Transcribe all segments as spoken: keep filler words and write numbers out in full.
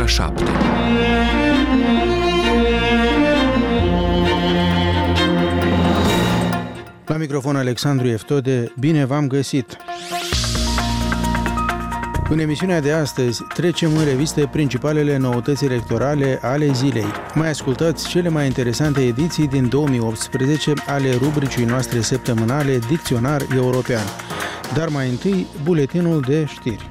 șapte. La microfon Alexandru Eftode, bine v-am găsit! În emisiunea de astăzi trecem în revistă principalele noutăți electorale ale zilei. Mai ascultați cele mai interesante ediții din două mii optsprezece ale rubricii noastre săptămânale Dicționar European. Dar mai întâi, buletinul de știri.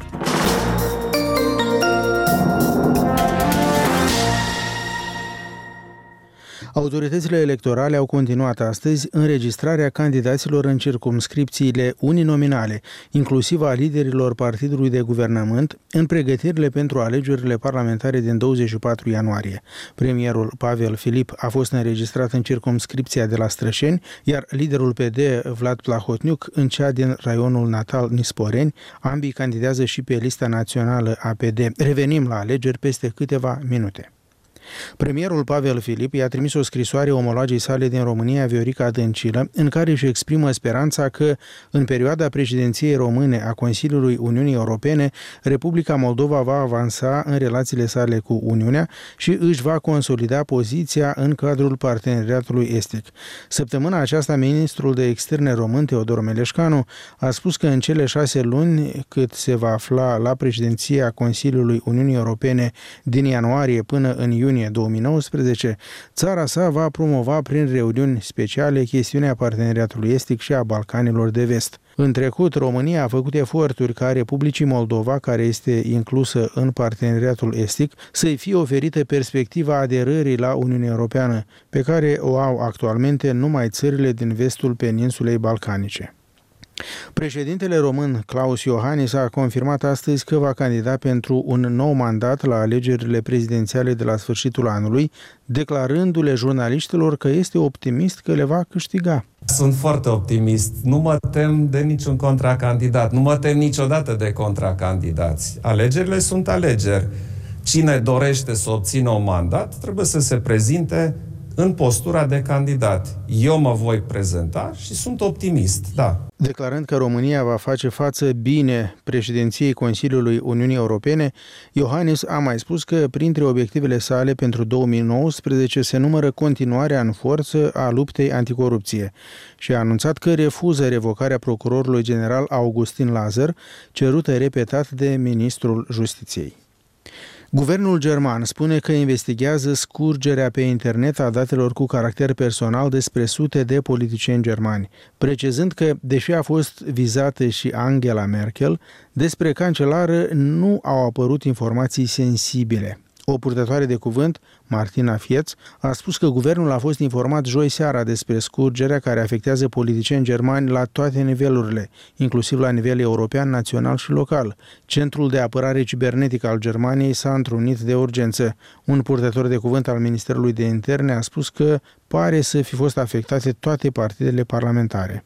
Autoritățile electorale au continuat astăzi înregistrarea candidaților în circumscripțiile uninominale, inclusiv a liderilor partidului de guvernământ, în pregătirile pentru alegerile parlamentare din douăzeci și patru ianuarie. Premierul Pavel Filip a fost înregistrat în circumscripția de la Strășeni, iar liderul P D, Vlad Plahotniuc, în cea din raionul natal Nisporeni. Ambii candidează și pe lista națională a P D. Revenim la alegeri peste câteva minute. Premierul Pavel Filip i-a trimis o scrisoare omologei sale din România, Viorica Dăncilă, în care își exprimă speranța că, în perioada președinției române a Consiliului Uniunii Europene, Republica Moldova va avansa în relațiile sale cu Uniunea și își va consolida poziția în cadrul parteneriatului estic. Săptămâna aceasta, ministrul de externe român, Teodor Meleșcanu, a spus că în cele șase luni cât se va afla la președinția Consiliului Uniunii Europene din ianuarie până în iunie două mii nouăsprezece, țara sa va promova prin reuniuni speciale chestiunea parteneriatului estic și a Balcanilor de Vest. În trecut, România a făcut eforturi ca Republicii Moldova, care este inclusă în parteneriatul estic, să-i fie oferită perspectiva aderării la Uniunea Europeană, pe care o au actualmente numai țările din vestul peninsulei balcanice. Președintele român Klaus Iohannis a confirmat astăzi că va candida pentru un nou mandat la alegerile prezidențiale de la sfârșitul anului, declarându-le jurnaliștilor că este optimist că le va câștiga. Sunt foarte optimist. Nu mă tem de niciun contracandidat. Nu mă tem niciodată de contracandidați. Alegerile sunt alegeri. Cine dorește să obțină un mandat trebuie să se prezinte în postura de candidat. Eu mă voi prezenta și sunt optimist, da. Declarând că România va face față bine președinției Consiliului Uniunii Europene, Iohannis a mai spus că printre obiectivele sale pentru două mii nouăsprezece se numără continuarea în forță a luptei anticorupție și a anunțat că refuză revocarea procurorului general Augustin Lazăr, cerută repetat de ministrul Justiției. Guvernul german spune că investigează scurgerea pe internet a datelor cu caracter personal despre sute de politicieni germani, precizând că, deși a fost vizată și Angela Merkel, despre cancelară nu au apărut informații sensibile. O purtătoare de cuvânt, Martina Fieț, a spus că guvernul a fost informat joi seara despre scurgerea care afectează politicieni germani la toate nivelurile, inclusiv la nivel european, național și local. Centrul de apărare cibernetică al Germaniei s-a întrunit de urgență. Un purtător de cuvânt al Ministerului de Interne a spus că pare să fi fost afectate toate partidele parlamentare.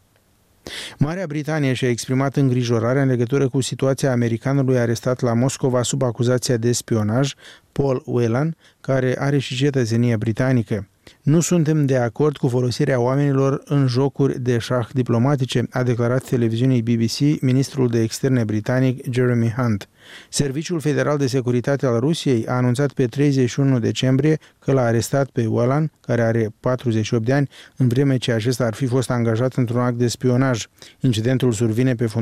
Marea Britanie și-a exprimat îngrijorarea în legătură cu situația americanului arestat la Moscova sub acuzația de spionaj, Paul Whelan, care are și cetățenie britanică. Nu suntem de acord cu folosirea oamenilor în jocuri de șah diplomatice, a declarat televiziunii B B C ministrul de externe britanic Jeremy Hunt. Serviciul Federal de Securitate al Rusiei a anunțat pe treizeci și unu decembrie că l-a arestat pe Whelan, care are patruzeci și opt de ani, în vreme ce acesta ar fi fost angajat într-un act de spionaj. Incidentul survine pe